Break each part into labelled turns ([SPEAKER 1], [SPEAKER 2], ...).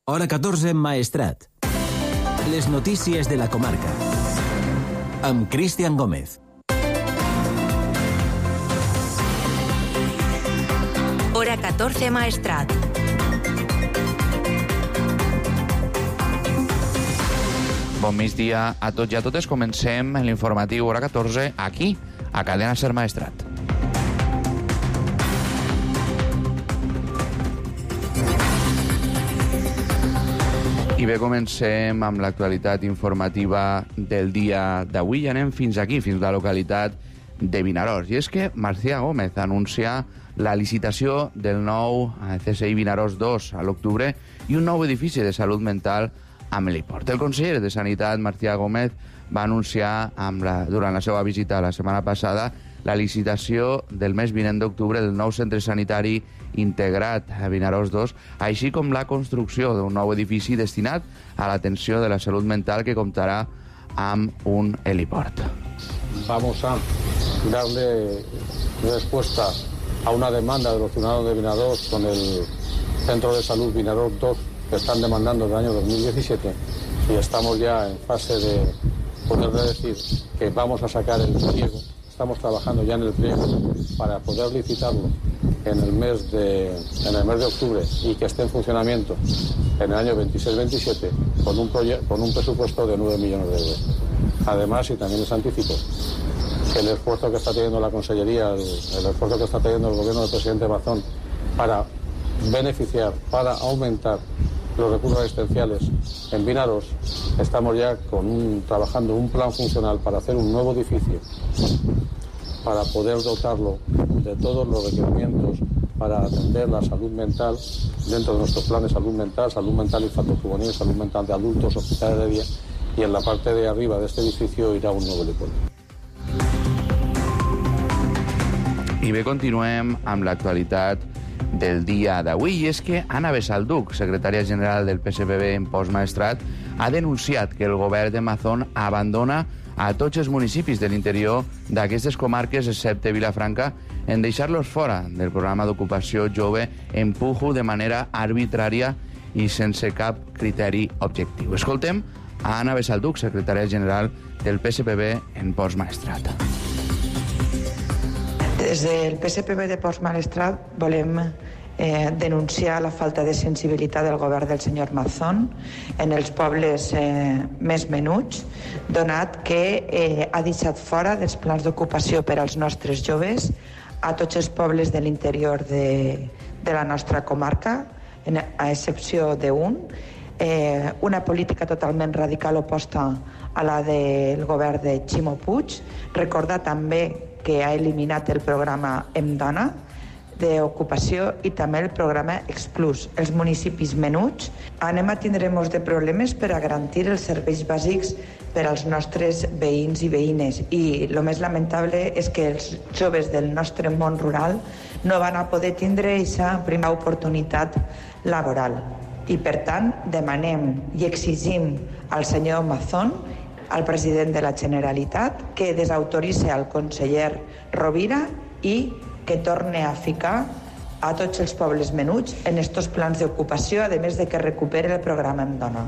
[SPEAKER 1] Hora 14 Maestrat. Les notícies de la comarca. Amb Cristian Gómez.
[SPEAKER 2] Hora 14 Maestrat.
[SPEAKER 3] Bon migdia a tots i a totes. Comencem l'informatiu Hora 14 aquí, a Cadena Ser Maestrat. I bé, comencem amb l'actualitat informativa del dia d'avui. Anem fins aquí, fins a la localitat de Vinaròs. I és que Marcia Gómez anuncia la licitació del nou CSI Vinaròs 2 a l'octubre i un nou edifici de salut mental amb l'Iport. El conseller de Sanitat, Marcia Gómez, va anunciar durant la seva visita la setmana passada la licitació del mes vinent d'octubre del nou centre sanitari integrat a Vinaròs 2, així com la construcció d'un nou edifici destinat a l'atenció de la salut mental que comptarà amb un heliport.
[SPEAKER 4] Vamos a darle respuesta a una demanda de los ciudadanos de Vinaròs con el Centro de Salud Vinaròs 2 que están demandando desde el año 2017 y estamos ya en fase de poderle decir que vamos a sacar el pliego. Estamos trabajando ya en el pliego para poder licitarlo en el mes de octubre y que esté en funcionamiento en el año 26-27 con un presupuesto de 9 millones de euros. Además, y también les anticipo, que el esfuerzo que está teniendo la Consellería, el esfuerzo que está teniendo el gobierno del presidente Mazón para beneficiar, para aumentar los recursos asistenciales en Vinaròs, estamos ya trabajando un plan funcional para hacer un nuevo edificio, para poder dotarlo de todos los requerimientos para atender la salud mental dentro de nuestros planes de salud mental infanto-juvenil, salud mental de adultos, hospitales de día, y en la parte de arriba de este edificio irá un nuevo heliport.
[SPEAKER 3] I bé, continuem amb l'actualitat del dia d'avui, i és que Anna Besalduc, secretària general del PSPB en Postmaestrat, ha denunciat que el govern de Mazón abandona a tots els municipis de l'interior d'aquestes comarques, excepte Vilafranca, en deixar-los fora del programa d'ocupació jove Empujo de manera arbitrària i sense cap criteri objectiu. Escoltem a Anna Besalduc, secretària general del PSPB en Postmaestrat.
[SPEAKER 5] Des del PSPB de Postmaestrat volem denunciar la falta de sensibilitat del govern del senyor Mazón en els pobles més menuts, donat que ha deixat fora dels plans d'ocupació per als nostres joves a tots els pobles de l'interior de la nostra comarca, a excepció d'un, una política totalment radical oposta a la del govern de Ximo Puig. Recordar també que ha eliminat el programa Em Dona d'ocupació i també el programa Explus. Els municipis menuts anem a tindre molts de problemes per a garantir els serveis bàsics per als nostres veïns i veïnes, i el més lamentable és que els joves del nostre món rural no van a poder tindre aquesta primera oportunitat laboral. I per tant demanem i exigim al senyor Mazón, al president de la Generalitat, que desautoritzi el conseller Rovira i que torne a ficar a tots els pobles menuts en estos plans d'ocupació, a més de que recupere el programa Em Dona.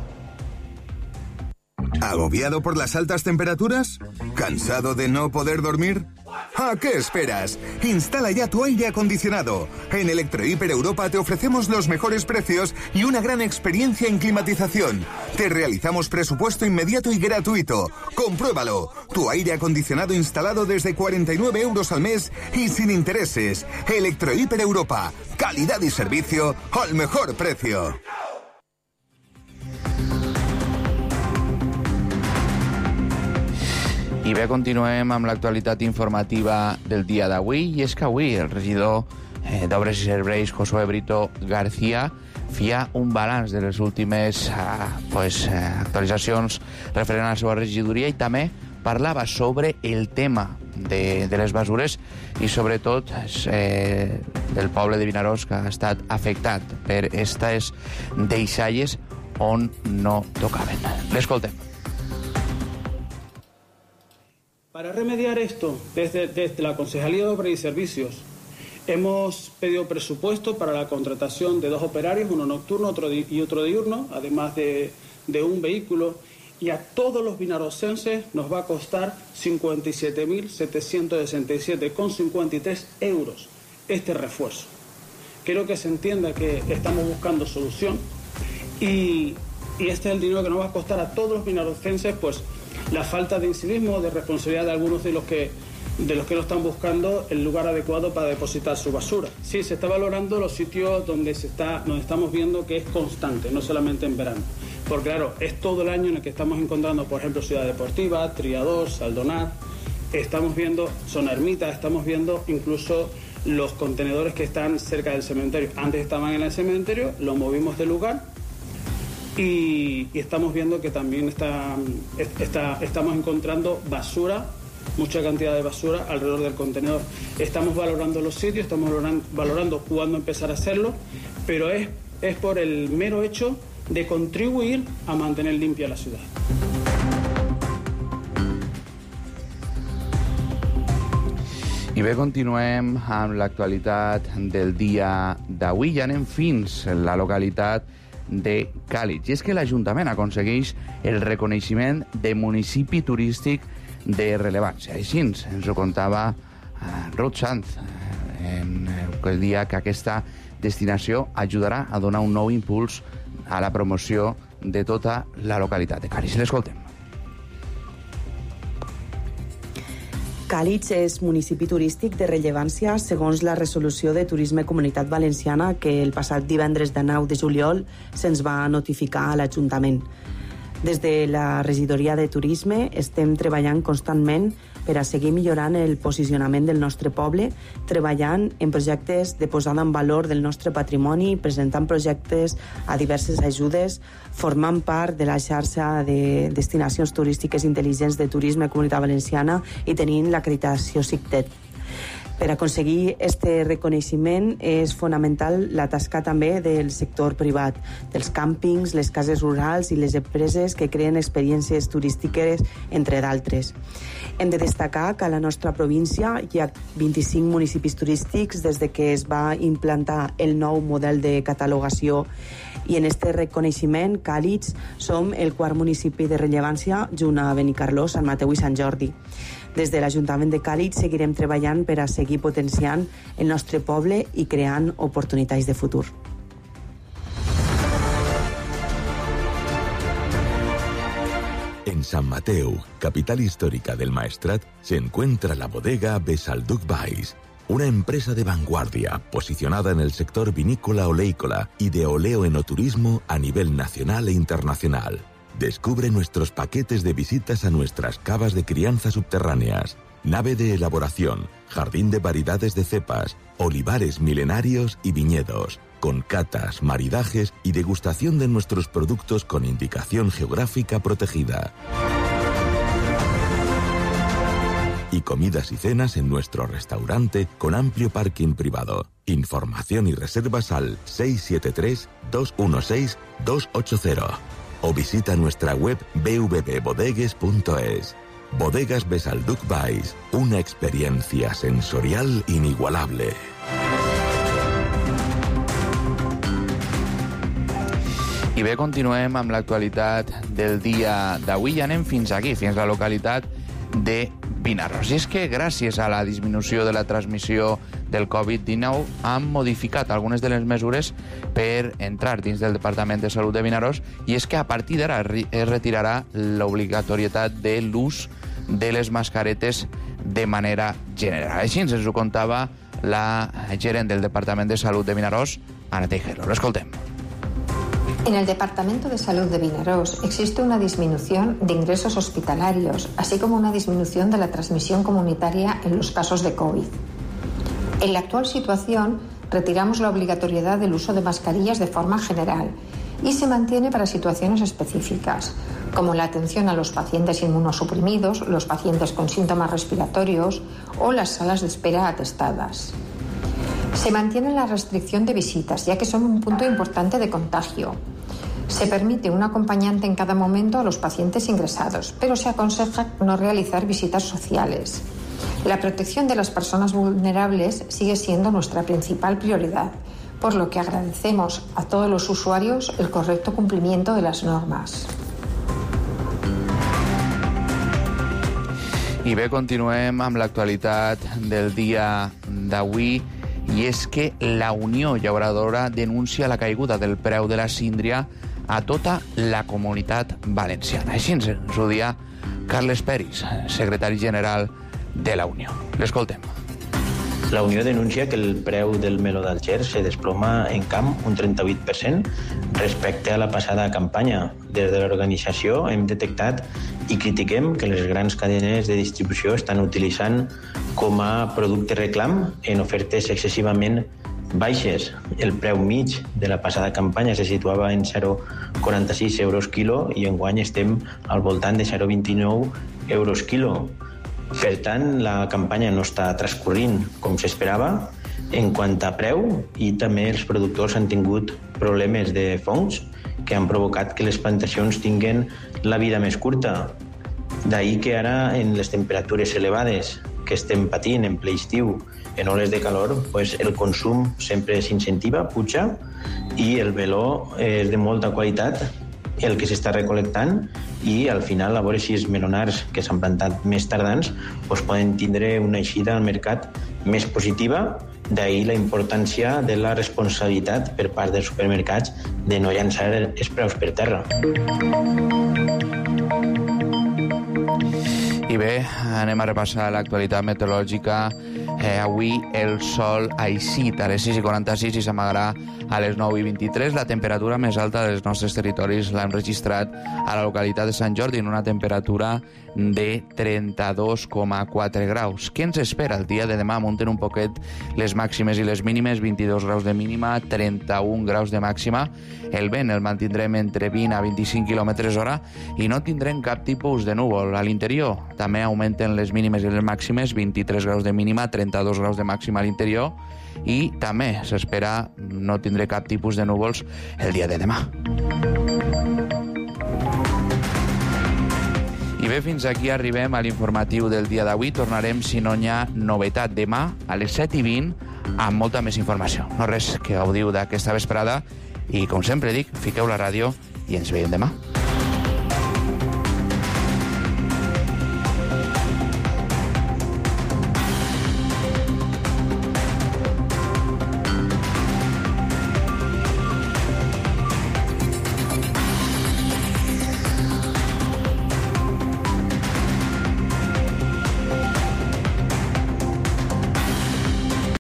[SPEAKER 6] ¿Agobiado por las altas temperaturas? ¿Cansado de no poder dormir? ¿A qué esperas? Instala ya tu aire acondicionado. En Electrohiper Europa te ofrecemos los mejores precios y una gran experiencia en climatización. Te realizamos presupuesto inmediato y gratuito. Compruébalo. Tu aire acondicionado instalado desde 49 euros al mes y sin intereses. Electrohiper Europa. Calidad y servicio al mejor precio.
[SPEAKER 3] I bé, continuem amb l'actualitat informativa del dia d'avui, i és que avui el regidor d'Obres i Serveis, Josué Brito García, feia un balanç de les últimes actualitzacions referent a la seva regidoria, i també parlava sobre el tema de les mesures i sobretot del poble de Vinaròs, que ha estat afectat per aquestes deixalles on no tocaven. L'escoltem.
[SPEAKER 7] Para remediar esto, desde la Concejalía de Obras y Servicios, Hemos pedido presupuesto para la contratación de 2 operarios, uno nocturno y otro diurno, además de un vehículo. Y a todos los vinarocenses nos va a costar 57.767,53 euros este refuerzo. Quiero que se entienda que estamos buscando solución y este es el dinero que nos va a costar a todos los vinarocenses, pues la falta de incivismo, de responsabilidad de algunos de los que lo están buscando el lugar adecuado para depositar su basura. Sí, se está valorando los sitios donde estamos viendo que es constante, no solamente en verano. Porque claro, es todo el año en el que estamos encontrando, por ejemplo, Ciudad Deportiva, Triador, Saldonar, estamos viendo Zona Ermita, estamos viendo incluso los contenedores que están cerca del cementerio. Antes estaban en el cementerio, lo movimos de lugar y estamos viendo que también estamos encontrando basura, mucha cantidad de basura alrededor del contenedor. Estamos valorando los sitios, estamos valorando cuándo empezar a hacerlo, pero es por el mero hecho de contribuir a mantener limpia la ciudad.
[SPEAKER 3] I bé, continuem amb l'actualitat del dia d'avui i anem fins a la localitat de Càlig. I és que l'Ajuntament aconsegueix el reconeixement de municipi turístic de rellevància. Així ens ho contava Ruth Sanz en el dia que aquesta destinació ajudarà a donar un nou impuls a la promoció de tota la localitat de Càlig. L'escoltem.
[SPEAKER 8] Càlig és municipi turístic de rellevància segons la resolució de Turisme Comunitat Valenciana que el passat divendres de 9 de juliol se'ns va notificar a l'Ajuntament. Des de la regidoria de Turisme estem treballant constantment per a seguir millorant el posicionament del nostre poble, treballant en projectes de posada en valor del nostre patrimoni, presentant projectes a diverses ajudes, formant part de la xarxa de destinacions turístiques intel·ligents de Turisme Comunitat Valenciana i tenint l'acreditació SICTET. Per aconseguir este reconeixement és fonamental la tasca també del sector privat, dels càmpings, les cases rurals i les empreses que creen experiències turístiques, entre d'altres. Hem de destacar que a la nostra província hi ha 25 municipis turístics des de que es va implantar el nou model de catalogació i en este reconeixement, Càlig, som el 4 municipi de rellevància junt a Benicarló, Sant Mateu i Sant Jordi. Des de l'Ajuntament de Càlig seguirem treballant per a seguir potenciant el nostre poble i creant oportunitats de futur.
[SPEAKER 9] En San Mateo, capital histórica del Maestrat, se encuentra la bodega Besalduc Valls, una empresa de vanguardia posicionada en el sector vinícola oleícola y de oleoenoturismo a nivel nacional e internacional. Descubre nuestros paquetes de visitas a nuestras cavas de crianza subterráneas, nave de elaboración, jardín de variedades de cepas, olivares milenarios y viñedos, con catas, maridajes y degustación de nuestros productos con indicación geográfica protegida. Y comidas y cenas en nuestro restaurante con amplio parking privado. Información y reservas al 673-216-280. O visita nuestra web www.bodegues.es. Bodegas Besalduc Valls, una experiencia sensorial inigualable.
[SPEAKER 3] I bé, continuem amb l'actualitat del dia d'avui i anem fins aquí, fins a la localitat de Vinaròs. I és que gràcies a la disminució de la transmissió del Covid-19 han modificat algunes de les mesures per entrar dins del Departament de Salut de Vinaròs i és que a partir d'ara es retirarà l'obligatorietat de l'ús de les mascaretes de manera general. Així ens ho contava la gerent del Departament de Salut de Vinaròs, Ana Tejero. L'escoltem.
[SPEAKER 10] En el Departamento de Salud de Vinaròs existe una disminución de ingresos hospitalarios, así como una disminución de la transmisión comunitaria en los casos de COVID. En la actual situación, retiramos la obligatoriedad del uso de mascarillas de forma general y se mantiene para situaciones específicas, como la atención a los pacientes inmunosuprimidos, los pacientes con síntomas respiratorios o las salas de espera atestadas. Se mantiene la restricción de visitas, ya que son un punto importante de contagio. Se permite un acompañante en cada momento a los pacientes ingresados, pero se aconseja no realizar visitas sociales. La protección de las personas vulnerables sigue siendo nuestra principal prioridad, por lo que agradecemos a todos los usuarios el correcto cumplimiento de las normas.
[SPEAKER 3] I bé, continuem amb l'actualitat del dia d'avui, i és que la Unió Llauradora denuncia la caiguda del preu de la síndria a tota la Comunitat Valenciana. Així ens ho dia Carles Peris, secretari general de la Unió. L'escoltem.
[SPEAKER 11] La Unió denuncia que el preu del meló d'Alger se desploma en camp un 38% respecte a la passada campanya. Des de l'organització hem detectat i critiquem que les grans cadenes de distribució estan utilitzant com a producte reclam en ofertes excessivament baixes. El preu mig de la passada campanya se situava en 0,46 euros quilo i enguany estem al voltant de 0,29 euros quilo. Per tant, la campanya no està transcorrint com s'esperava en quant a preu, i també els productors han tingut problemes de fongs que han provocat que les plantacions tinguin la vida més curta. D'ahir que ara, en les temperatures elevades que estem patint en ple estiu, en hores de calor, pues el consum sempre s'incentiva, puja, i el meló és de molta qualitat, el que s'està recol·lectant, i al final, a veure si els melonars que s'han plantat més tardans pues poden tindre una eixida al mercat més positiva. D'ahir la importància de la responsabilitat per part dels supermercats de no llançar els preus per terra.
[SPEAKER 3] I bé, anem a repassar l'actualitat meteorològica. Avui el sol ha eixit a les 6:46 i s'amagarà a les 9:23. La temperatura més alta dels nostres territoris l'hem registrat a la localitat de Sant Jordi, en una temperatura de 32,4 graus. Què ens espera el dia de demà? Munten un poquet les màximes i les mínimes, 22 graus de mínima, 31 graus de màxima. El vent el mantindrem entre 20 a 25 km/h i no tindrem cap tipus de núvol. A l'interior també augmenten les mínimes i les màximes, 23 graus de mínima, 32 graus de màxima a l'interior, i també s'espera no tindré cap tipus de núvols el dia de demà. I bé, fins aquí arribem a l'informatiu del dia d'avui. Tornarem, si no hi ha novetat, demà a les 7:20 amb molta més informació. No res, que gaudiu d'aquesta vesprada i, com sempre dic, fiqueu la ràdio i ens veiem demà.